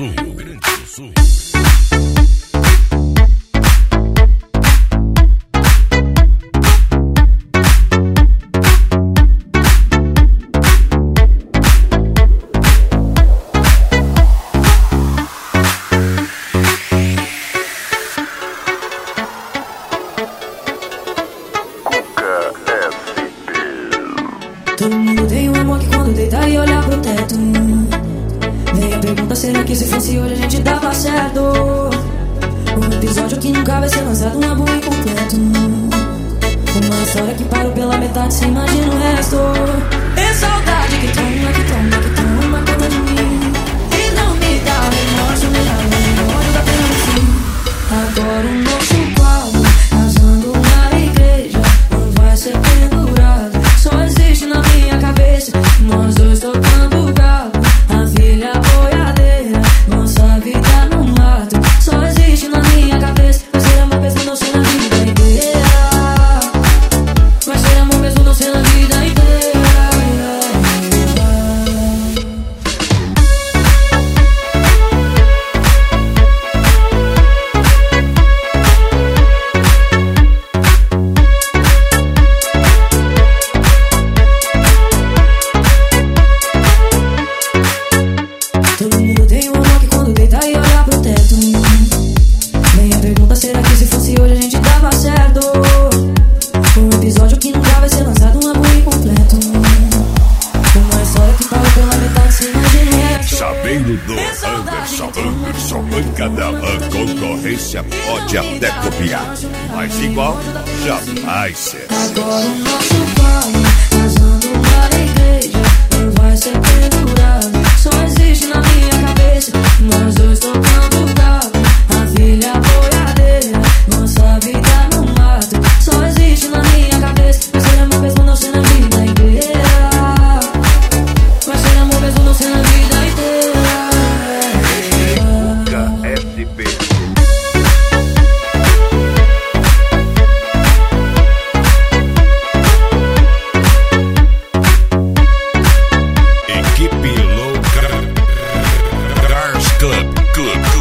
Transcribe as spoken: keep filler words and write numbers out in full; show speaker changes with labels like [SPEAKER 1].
[SPEAKER 1] Sul, Rio Grande do Sul.
[SPEAKER 2] Todo mundo tem um amor que quando deita e olha pro teto, vem a pergunta, será que se fosse hoje a gente dava certo? Um episódio que nunca vai ser lançado, um álbum incompleto, uma história que parou pela metade, cê imagina o resto. É saudade que toma, que toma, que toma conta de mim, e não me dá remorso, me dá memória da pena no fim. Agora o nosso quadro, casando na igreja, não vai ser pendurado, só existe na minha cabeça, nós dois tocando galo, a filha boiadeira, nossa vida no mato, só existe na minha cabeça, vai ser amor mesmo não ser na vida inteira, vai ser amor mesmo não ser na vida inteira. Todo mundo tem um amor que quando deita e olha pro teto, vem a pergunta, será que se fosse hoje a gente dava certo? Um episódio que nunca vai ser lançado, um álbum incompleto, uma história que parou pela metade, cê imagina o resto.
[SPEAKER 1] Sabendo do Anderson, Anderson, cada concorrência pode até copiar, mas igual jamais será.
[SPEAKER 2] Agora o nosso pai, casando na igreja, não vai ser pendurado, só existe na minha cabeça, nós dois tocando galo, a filha boiadeira, nossa vida no mato, só existe na minha cabeça, vai ser amor mesmo não ser na vida inteira, vai ser amor mesmo não ser na vida inteira.
[SPEAKER 1] F B. Equipe Louca Cars Club Club